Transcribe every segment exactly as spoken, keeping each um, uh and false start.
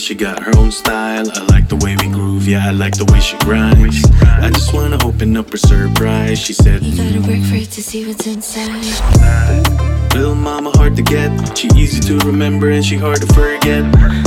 she got her own style. I like the way we groove, yeah, I like the way she grinds. I just wanna open up her surprise. She said, you gotta work for it to see what's inside. Little mama hard to get, she easy to remember and she hard to forget.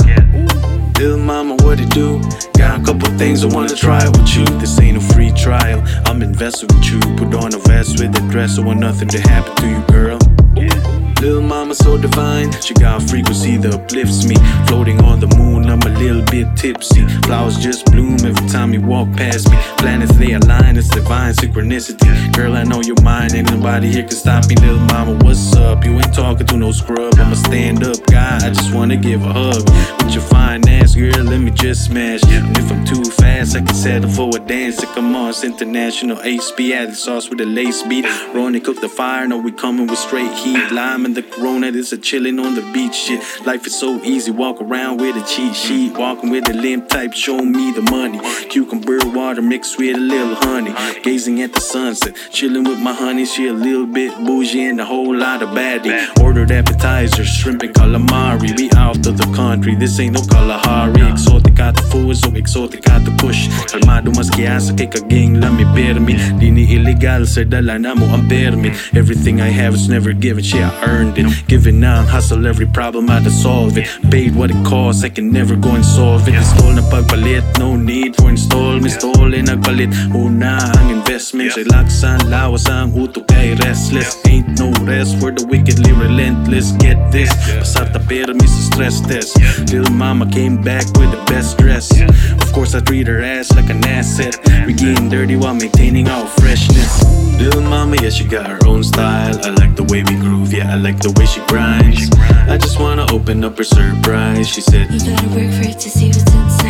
Little mama, what it do? Got a couple things I wanna try with you. This ain't a free trial, I'm invested with you. Put on a vest with a dress, I want nothing to happen to you, girl. Little mama so divine, she got a frequency that uplifts me. Floating on the moon, I'm a little bit tipsy. Flowers just bloom every time you walk past me. Planets they align, it's divine synchronicity. Girl, I know you're mine, ain't nobody here can stop me. Little mama, what's up? You ain't talking to no scrub. I'm a stand-up guy, I just wanna give a hug. With your fine ass, girl, let me just smash. And if I'm too fast, I can settle for a dance. So come on, it's international H B. Add the sauce with a lace beat. Ronnie cook the fire, know we coming with straight heat. Lime and the Corona, this a chillin' on the beach shit. Life is so easy, walk around with a cheat sheet. Walking with a limp type, show me the money. Cucumber water mixed with a little honey. Gazing at the sunset, chillin' with my honey. She a little bit bougie and a whole lot of baddie. Ordered appetizers, shrimp and calamari. We out of the country, this ain't no Kalahari. Exotic at the food, so exotic at the push. Kalmado mas kiyasa kay kaging lami permi. Di ni illegal, sir, dala na mo ang permit. Everything I have is never given, shit, I earned it. Giving out, hustle every problem I to solve it. Paid what it costs, I can never go and solve it. Install na pagpalit, no need for installment. Stall and nagpalit, una ang investments. Relax ang lawas ang utok ay restless. Ain't no rest for the wickedly relentless. Get this, pasata permi sa stress test. Little mama came back with the best dress. Of course I treat her ass like an asset. We getting dirty while maintaining our freshness. Little mama, yeah, she got her own style. I like the way we groove, yeah, I like the way she grinds. I just wanna open up her surprise. She said, you gotta work for it to see what's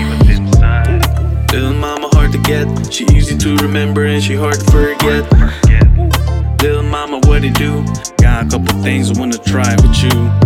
inside. Little mama hard to get, she easy to remember and she hard to forget. Little mama, what it do? Got a couple things I wanna try with you.